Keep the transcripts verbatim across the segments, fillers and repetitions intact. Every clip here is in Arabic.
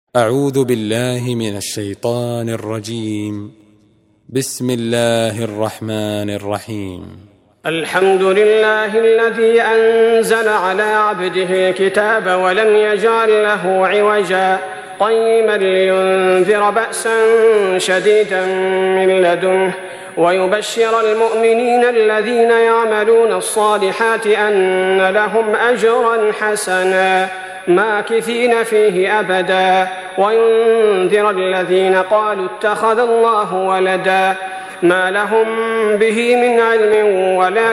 أعوذ بالله من الشيطان الرجيم. بسم الله الرحمن الرحيم. الحمد لله الذي أنزل على عبده الكتاب ولم يجعل له عوجا قيما لينذر بأسا شديدا من لدنه ويبشر المؤمنين الذين يعملون الصالحات أن لهم أجرا حسنا ماكثين فيه أبدا وينذر الذين قالوا اتخذ الله ولدا ما لهم به من علم ولا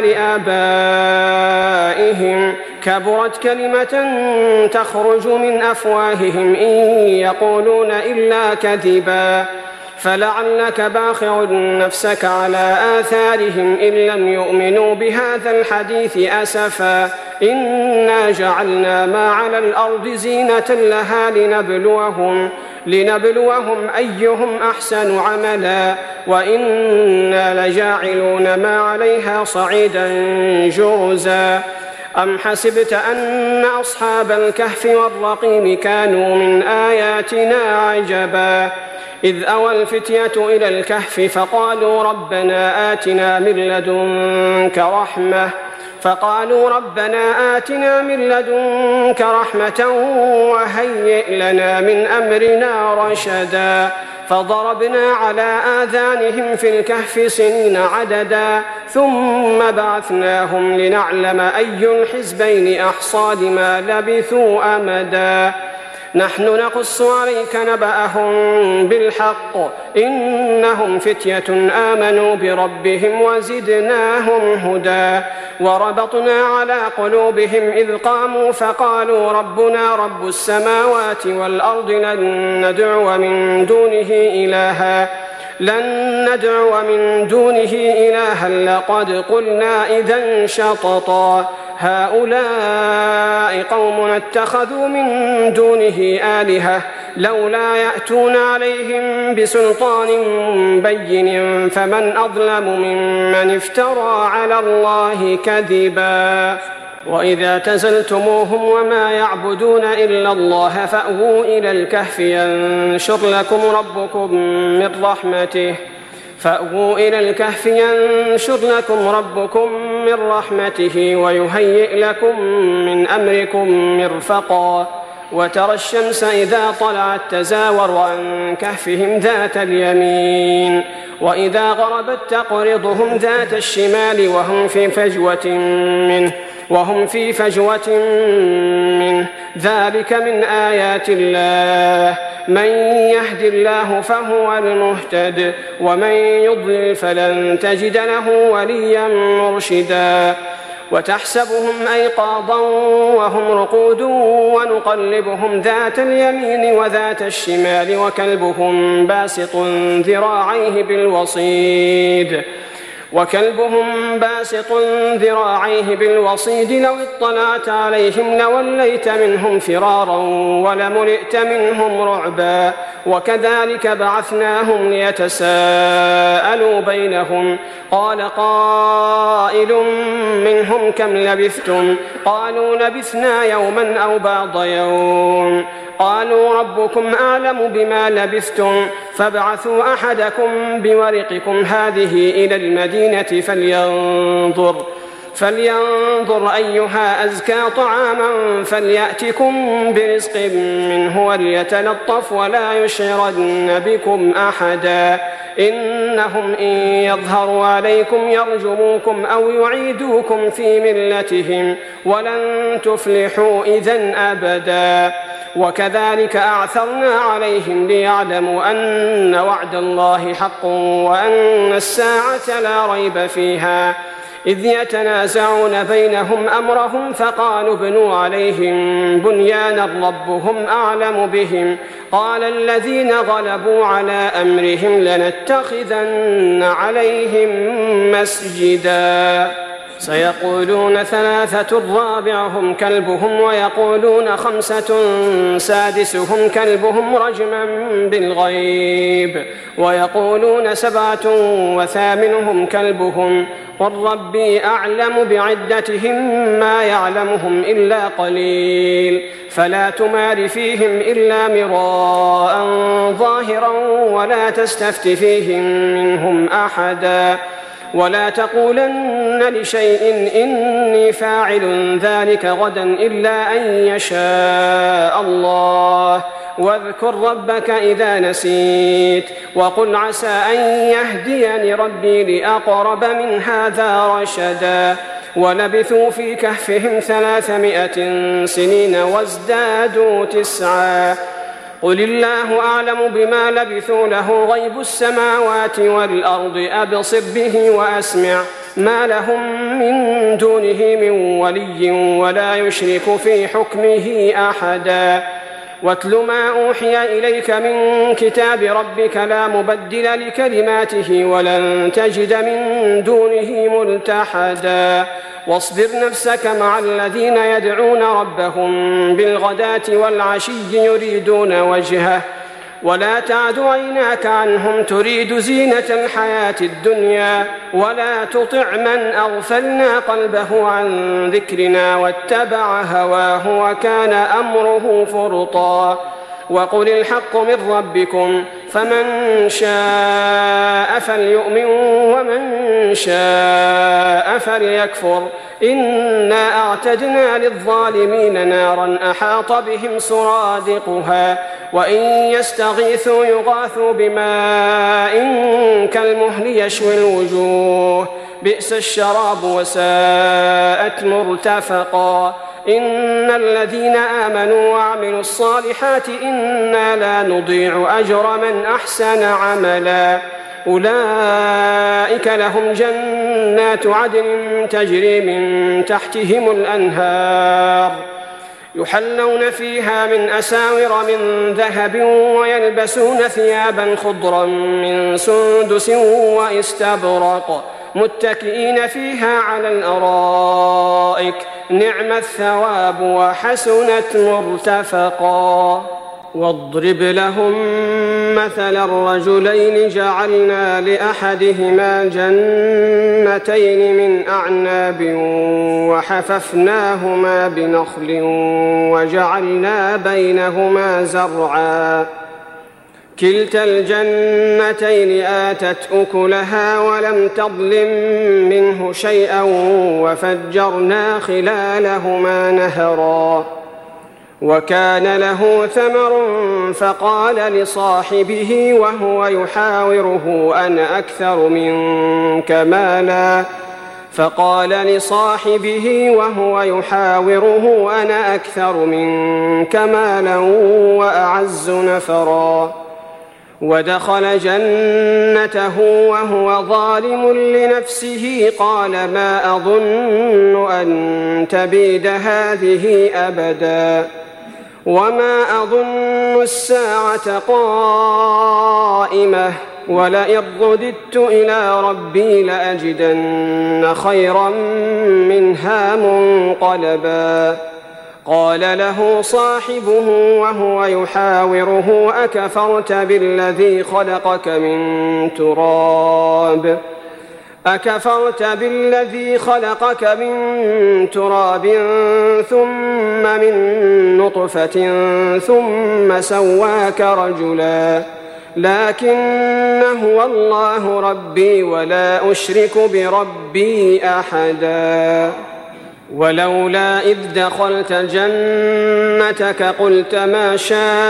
لآبائهم كبرت كلمة تخرج من أفواههم إن يقولون إلا كذبا فلعلك باخع نفسك على آثارهم إن لم يؤمنوا بهذا الحديث أسفا إنا جعلنا ما على الأرض زينة لها لنبلوهم لنبلوهم أيهم أحسن عملا وإنا لجاعلون ما عليها صعيدا جرزا أم حسبت أن أصحاب الكهف والرقيم كانوا من آياتنا عجبا إذ أوى الفتية إلى الكهف فقالوا ربنا آتنا من لدنك رحمة فقالوا ربنا آتنا من لدنك رحمة وهيئ لنا من أمرنا رشدا فضربنا على آذانهم في الكهف سنين عددا ثم بعثناهم لنعلم أي الحزبين أحصى لما لبثوا أمدا نحن نقص عليك نبأهم بالحق إنهم فتية آمنوا بربهم وزدناهم هدى وربطنا على قلوبهم إذ قاموا فقالوا ربنا رب السماوات والأرض لن ندعو من دونه إلها لن ندعو من دونه إلها لقد قلنا إذا شططا هؤلاء قوم اتخذوا من دونه آلهة لولا يأتون عليهم بسلطان بين فمن أظلم ممن افترى على الله كذبا وإذا اعتزلتموهم وما يعبدون إلا الله فأووا إلى الكهف ينشر لكم ربكم من رحمته فأووا إلى الكهف ينشر لكم ربكم من رحمته ويهيئ لكم من أمركم مرفقا وترى الشمس إذا طلعت تزاور عن كهفهم ذات اليمين وإذا غربت تقرضهم ذات الشمال وهم في فجوة منه وهم في فجوة منه ذلك من آيات الله من يهد الله فهو المهتد ومن يضلل فلن تجد له وليا مرشدا وتحسبهم أيقاظا وهم رقود ونقلبهم ذات اليمين وذات الشمال وكلبهم باسط ذراعيه بالوصيد وكلبهم باسط ذراعيه بالوصيد لو اطلعت عليهم لوليت منهم فرارا ولملئت منهم رعبا وكذلك بعثناهم ليتساءلوا بينهم قال قائل منهم كم لبثتم قالوا لبثنا يوما أو بعض يوم قالوا ربكم أعلم بما لبثتم فابعثوا أحدكم بورقكم هذه إلى المدينة فلينظر فلينظر أيها أزكى طعاما فليأتكم برزق منه وليتلطف ولا يشعرن بكم أحدا إنهم إن يظهروا عليكم يرجموكم أو يعيدوكم في ملتهم ولن تفلحوا إذن أبدا وكذلك أعثرنا عليهم ليعلموا أن وعد الله حق وأن الساعة لا ريب فيها إذ يتنازعون بينهم أمرهم فقالوا ابنوا عليهم بنيانا ربهم أعلم بهم قال الذين غلبوا على أمرهم لنتخذن عليهم مسجدا. سيقولون ثلاثة رابعهم كلبهم ويقولون خمسة سادسهم كلبهم رجما بالغيب ويقولون سبعة وثامنهم كلبهم قل ربي أعلم بعدتهم ما يعلمهم إلا قليل فلا تمار فيهم إلا مراء ظاهرا ولا تستفت فيهم منهم أحدا ولا تقولن لشيء إني فاعل ذلك غدا إلا أن يشاء الله واذكر ربك إذا نسيت وقل عسى أن يهديني ربي لأقرب من هذا رشدا ولبثوا في كهفهم ثلاثمائة سنين وازدادوا تسعا قل الله أعلم بما لبثوا له غيب السماوات والأرض أبصر به وأسمع ما لهم من دونه من ولي ولا يشرك في حكمه أحدا واتل ما أوحي إليك من كتاب ربك لا مبدل لكلماته ولن تجد من دونه ملتحدا واصبر نفسك مع الذين يدعون ربهم بالغداة والعشي يريدون وجهه ولا تعد عيناك عنهم تريد زينة الحياة الدنيا ولا تطع من أغفلنا قلبه عن ذكرنا واتبع هواه وكان أمره فرطا وقل الحق من ربكم فمن شاء فليؤمن ومن شاء فليكفر إنا أعتدنا للظالمين نارا أحاط بهم سرادقها وإن يستغيثوا يغاثوا بماء كالمهل يشوي الوجوه بئس الشراب وساءت مرتفقا إن الذين آمنوا وعملوا الصالحات إنا لا نضيع أجر من أحسن عملا أولئك لهم جنات عدن تجري من تحتهم الأنهار يحلون فيها من أساور من ذهب ويلبسون ثيابا خضرا من سندس واستبرق متكئين فيها على الأرائك نعم الثواب وحسنت مرتفقا واضرب لهم مثل الرجلين جعلنا لأحدهما جنتين من أعناب وحففناهما بنخل وجعلنا بينهما زرعا كلتا الجنتين آتت أكلها ولم تظلم منه شيئا وفجرنا خلالهما نهرا وكان له ثمر فقال لصاحبه وهو يحاوره أنا أكثر منك مالا فقال لصاحبه وهو يحاوره أنا أكثر منك مالا وأعز نفرا ودخل جنته وهو ظالم لنفسه قال ما أظن أن تبيد هذه أبدا وما أظن الساعة قائمة ولئن رددت إلى ربي لأجدن خيرا منها منقلبا قال له صاحبه وهو يحاوره أكفرت بالذي خلقك من تراب أكفرت بالذي خلقك من تراب ثم من نطفة ثم سواك رجلا لكن هو الله ربي ولا أشرك بربي أحدا ولولا إذ دخلت جنتك قلت ما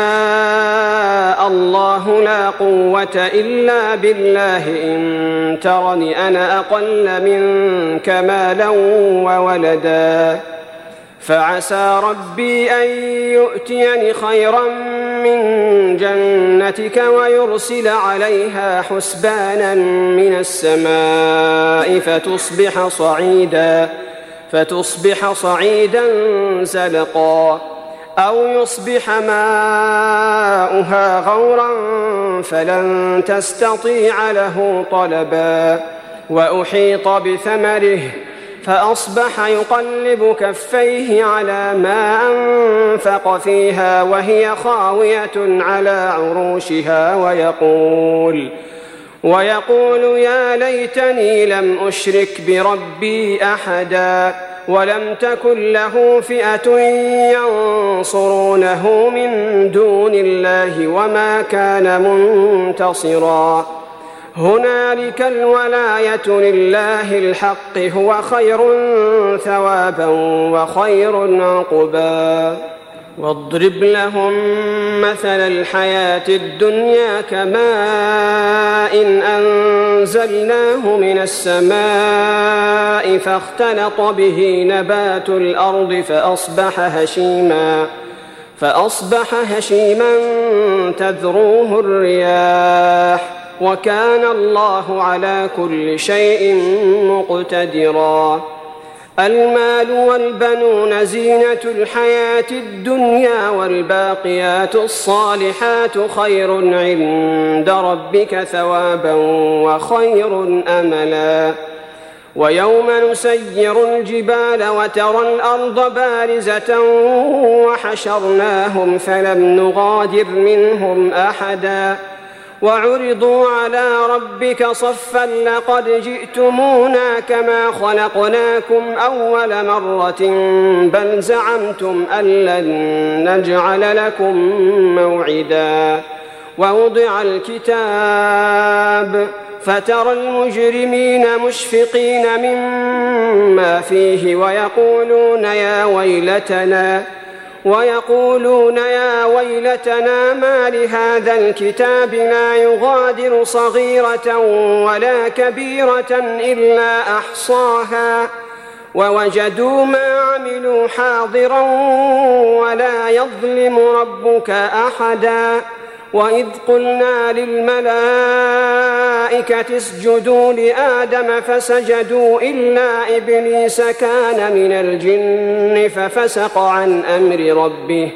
شاء الله لا قوة إلا بالله إن ترني أنا أقل منك مالا وولدا فعسى ربي أن يؤتيني خيرا من جنتك ويرسل عليها حسبانا من السماء فتصبح صعيدا فتصبح صعيدا زلقا أو يصبح ماؤها غورا فلن تستطيع له طلبا وأحيط بثمره فأصبح يقلب كفيه على ما أنفق فيها وهي خاوية على عروشها ويقول ويقول يا ليتني لم أشرك بربي أحدا ولم تكن له فئة ينصرونه من دون الله وما كان منتصرا هنالك الولاية لله الحق هو خير ثوابا وخير عقبا واضرب لهم مثل الحياة الدنيا كماء إن أنزلناه من السماء فاختلط به نبات الأرض فأصبح هشيما فأصبح هشيما تذروه الرياح وكان الله على كل شيء مقتدرا المال والبنون زينة الحياة الدنيا والباقيات الصالحات خير عند ربك ثوابا وخير أملا ويوم نسير الجبال وترى الأرض بارزة وحشرناهم فلم نغادر منهم أحدا وعرضوا على ربك صفا لقد جئتمونا كما خلقناكم أول مرة بل زعمتم أن لن نجعل لكم موعدا ووضع الكتاب فترى المجرمين مشفقين مما فيه ويقولون يا ويلتنا ويقولون يا ويلتنا ما لهذا الكتاب لا يغادر صغيرة ولا كبيرة إلا أحصاها ووجدوا ما عملوا حاضرا ولا يظلم ربك أحدا وإذ قلنا للملائكة اسجدوا لآدم فسجدوا إلا إبليس كان من الجن ففسق عن أمر ربه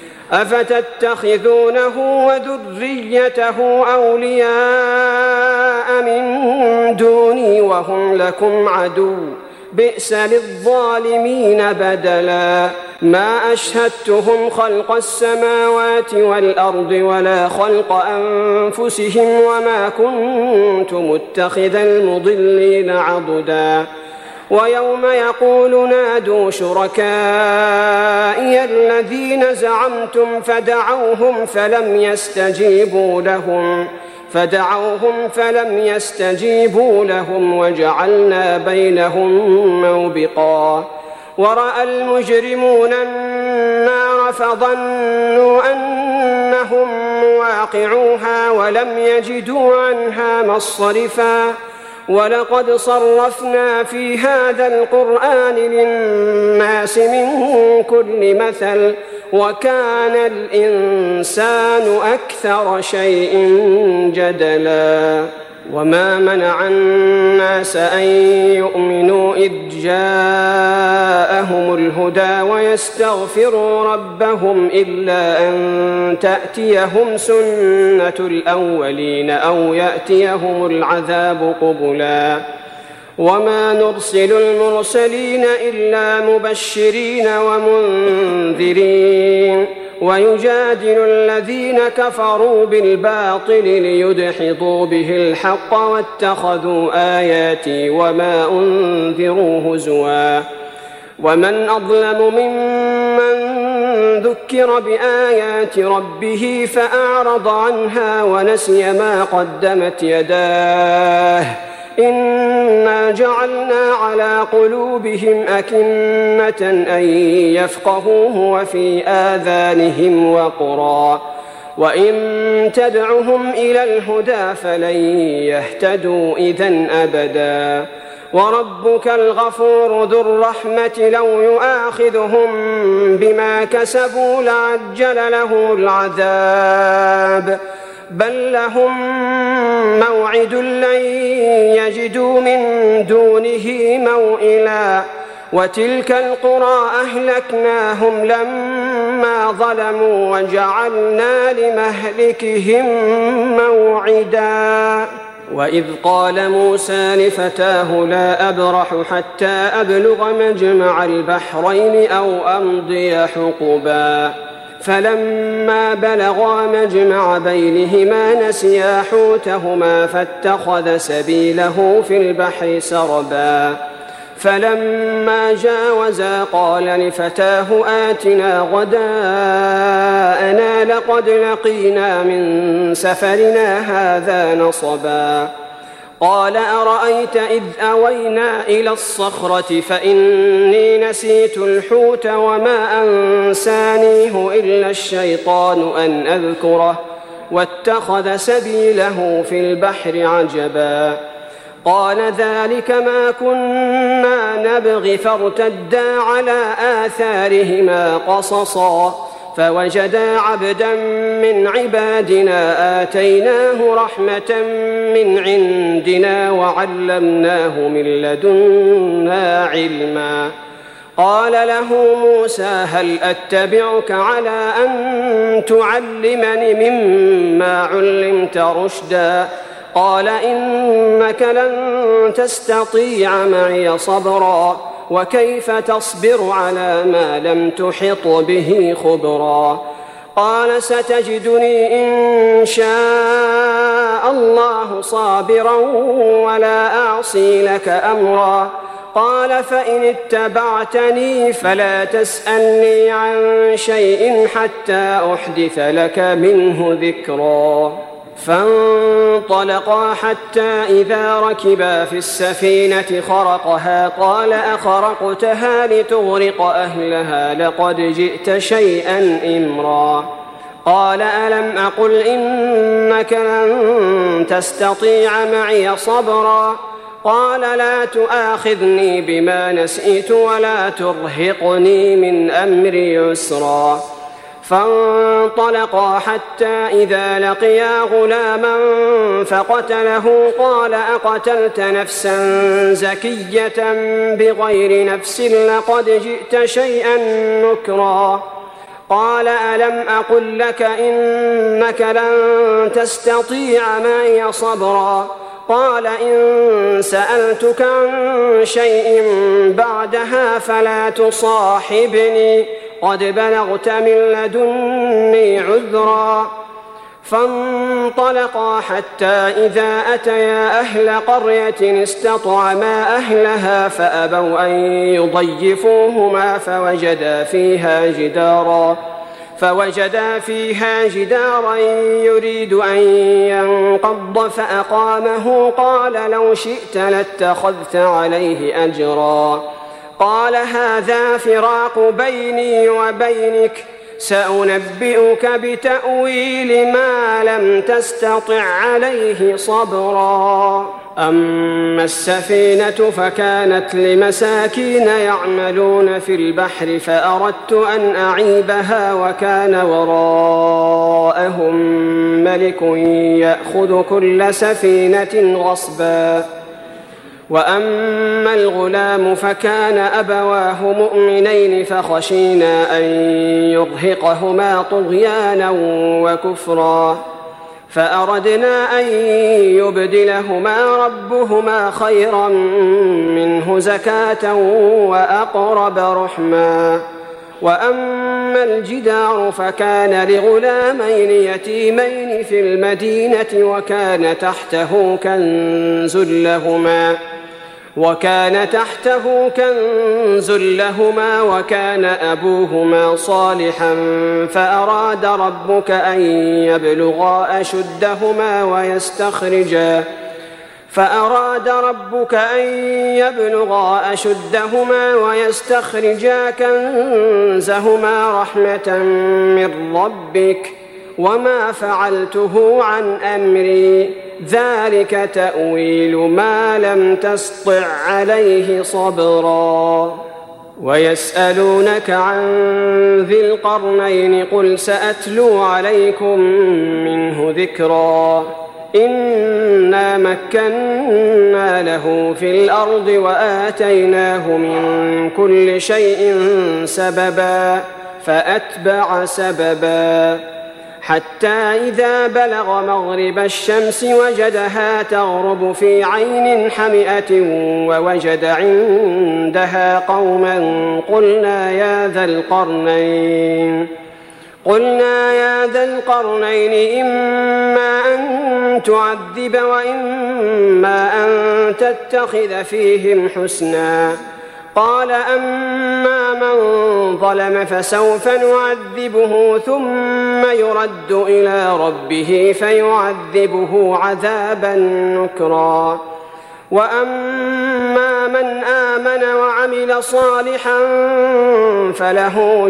أفتتخذونه وذريته أولياء من دوني وهم لكم عدو بئس للظالمين بدلا ما أشهدتهم خلق السماوات والأرض ولا خلق أنفسهم وما كنت متخذ المضلين عضدا ويوم يقول نادوا شركائي الذين زعمتم فدعوهم فلم يستجيبوا لهم فدعوهم فلم يستجيبوا لهم وجعلنا بينهم موبقا ورأى المجرمون النار فظنوا أنهم مواقعوها ولم يجدوا عنها مصرفا ولقد صرفنا في هذا القرآن للناس من كل مثل وكان الإنسان أكثر شيء جدلا وما منع الناس أن يؤمنوا إذ جاءهم الهدى ويستغفروا ربهم إلا أن تأتيهم سنة الأولين أو يأتيهم العذاب قبلا وما نرسل المرسلين إلا مبشرين ومنذرين ويجادل الذين كفروا بالباطل ليدحضوا به الحق واتخذوا آياتي وما أنذروا هزوا ومن أظلم ممن ذكر بآيات ربه فأعرض عنها ونسي ما قدمت يداه إنا جعلنا على قلوبهم أكنة أن يفقهوه وفي آذانهم وقرا وإن تدعهم إلى الهدى فلن يهتدوا إذن أبدا وربك الغفور ذو الرحمة لو يؤاخذهم بما كسبوا لعجل لهم العذاب بل لهم موعد لن يجدوا من دونه موئلا وتلك القرى أهلكناهم لما ظلموا وجعلنا لمهلكهم موعدا وإذ قال موسى لفتاه لا أبرح حتى أبلغ مجمع البحرين أو أمضي حقبا فلما بلغا مجمع بينهما نسيا حوتهما فاتخذ سبيله في البحر سربا فلما جاوزا قال لفتاه آتنا غداءنا لقد لقينا من سفرنا هذا نصبا قال أرأيت إذ أوينا إلى الصخرة فإني نسيت الحوت وما أنسانيه إلا الشيطان أن أذكره واتخذ سبيله في البحر عجبا قال ذلك ما كنا نبغي فارتدا على آثارهما قصصا فوجدا عبدا من عبادنا آتيناه رحمة من عندنا وعلمناه من لدنا علما قال له موسى هل أتبعك على أن تعلمني مما علمت رشدا قال إنك لن تستطيع معي صبرا وكيف تصبر على ما لم تحط به خبرا قال ستجدني إن شاء الله صابرا ولا أعصي لك أمرا قال فإن اتبعتني فلا تسألني عن شيء حتى أحدث لك منه ذكرا فانطلقا حتى إذا ركبا في السفينة خرقها قال أخرقتها لتغرق أهلها لقد جئت شيئا إمرا قال ألم أقل إنك لن تستطيع معي صبرا قال لا تؤاخذني بما نسيت ولا ترهقني من أمري يسرا فانطلقا حتى إذا لقيا غلاما فقتله قال أقتلت نفسا زكية بغير نفس لقد جئت شيئا نكرا قال ألم أقل لك إنك لن تستطيع معي صبرا قال إن سألتك عن شيء بعدها فلا تصاحبني قد بلغت من لدني عذرا فانطلقا حتى إذا أتيا أهل قرية استطعما أهلها فأبوا أن يضيفوهما فوجدا فيها جدارا فوجدا فيها جدارا يريد أن ينقض فأقامه قال لو شئت لاتخذت عليه أجرا قال هذا فراق بيني وبينك سأنبئك بتأويل ما لم تستطع عليه صبرا أما السفينة فكانت لمساكين يعملون في البحر فأردت أن أعيبها وكان وراءهم ملك يأخذ كل سفينة غصبا وأما الغلام فكان أبواه مؤمنين فخشينا أن يرهقهما طغيانا وكفرا فأردنا أن يبدلهما ربهما خيرا منه زكاة وأقرب رحما وأما الجدار فكان لغلامين يتيمين في المدينة وكان تحته كنز لهما وكان تحته كنز لهما وكان أبوهما صالحا فأراد ربك أن يبلغا أشدهما ويستخرجا فأراد ربك أن يبلغا أشدهما ويستخرجا كنزهما رحمة من ربك وما فعلته عن أمري ذلك تأويل ما لم تسطع عليه صبرا ويسألونك عن ذي القرنين قل سأتلو عليكم منه ذكرا إنا مكنا له في الأرض وآتيناه من كل شيء سببا فأتبع سببا حتى إذا بلغ مغرب الشمس وجدها تغرب في عين حمئة ووجد عندها قوما قلنا يا ذا القرنين قلنا يا ذا القرنين إما أن تعذب وإما أن تتخذ فيهم حسنا قال أما من ظلم فسوف نعذبه ثم يرد إلى ربه فيعذبه عذابا نكرا وأما من آمن وعمل صالحا فله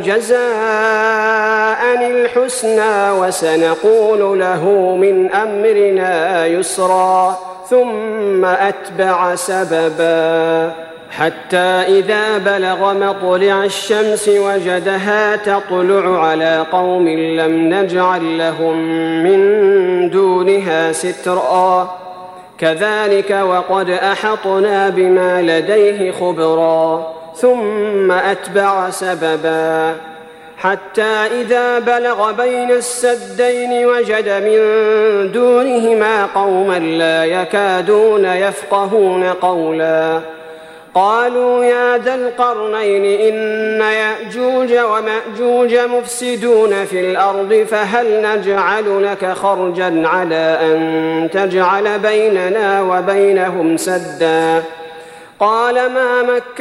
جزاء الحسنى وسنقول له من أمرنا يسرا ثم أتبع سببا حتى إذا بلغ مطلع الشمس وجدها تطلع على قوم لم نجعل لهم من دونها سترا كذلك وقد أحطنا بما لديه خبرا ثم أتبع سببا حتى إذا بلغ بين السدين وجد من دونهما قوما لا يكادون يفقهون قولا قالوا يا ذا القرنين إن يأجوج ومأجوج مفسدون في الأرض فهل نجعل لك خرجا على أن تجعل بيننا وبينهم سدا قال ما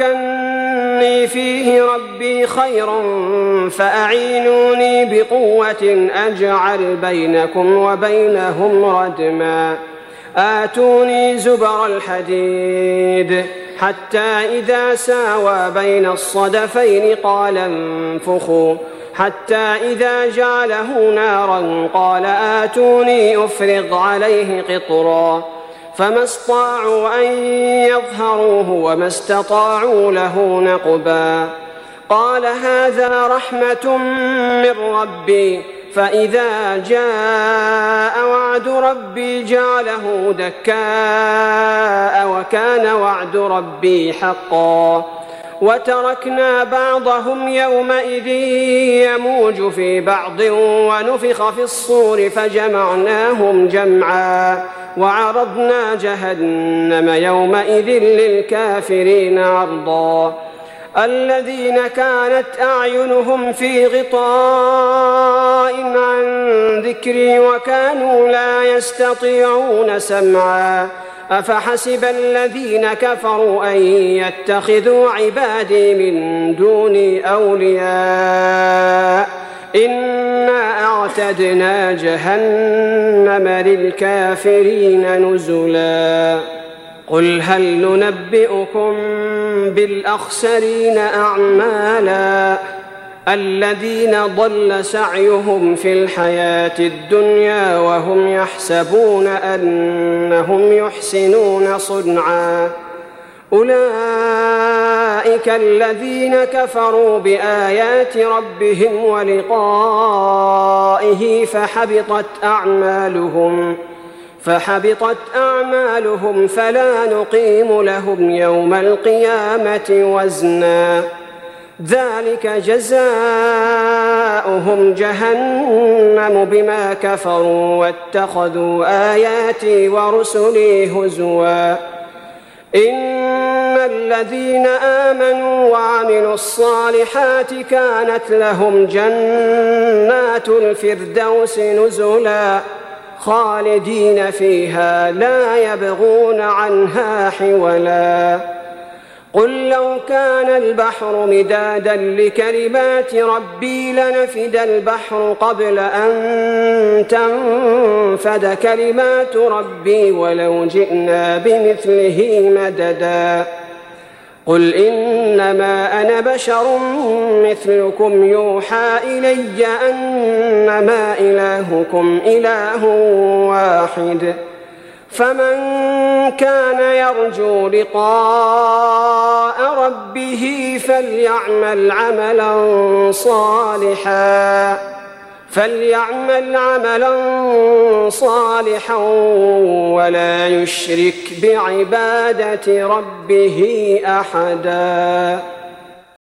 مكني فيه ربي خير فأعينوني بقوة أجعل بينكم وبينهم ردما آتوني زبر الحديد حتى إذا ساوى بين الصدفين قال انفخوا حتى إذا جعله نارا قال آتوني أفرغ عليه قطرا فما استطاعوا أن يظهروه وما استطاعوا له نقبا قال هذا رحمة من ربي فإذا جاء وعد ربي جعله دكاء وكان وعد ربي حقا وتركنا بعضهم يومئذ يموج في بعض ونفخ في الصور فجمعناهم جمعا وعرضنا جهنم يومئذ للكافرين عرضا الذين كانت أعينهم في غطاء عن ذكري وكانوا لا يستطيعون سمعا أفحسب الذين كفروا أن يتخذوا عبادي من دوني أولياء إنا أعتدنا جهنم للكافرين نزلا قل هل ننبئكم بالأخسرين أعمالا الذين ضل سعيهم في الحياة الدنيا وهم يحسبون أنهم يحسنون صنعا أولئك الذين كفروا بآيات ربهم ولقائه فحبطت أعمالهم فحبطت أعمالهم فلا نقيم لهم يوم القيامة وزنا ذلك جزاؤهم جهنم بما كفروا واتخذوا آياتي ورسلي هزوا إن الذين آمنوا وعملوا الصالحات كانت لهم جنات الفردوس نزلا خالدين فيها لا يبغون عنها حولا قل لو كان البحر مدادا لكلمات ربي لنفد البحر قبل أن تنفد كلمات ربي ولو جئنا بمثله مددا قل إنما أنا بشر مثلكم يوحى إلي أنما إلهكم إله واحد فمن كان يرجو لقاء ربه فليعمل عملا صالحا فليعمل عملا صالحا ولا يشرك بعبادة ربه أحدا.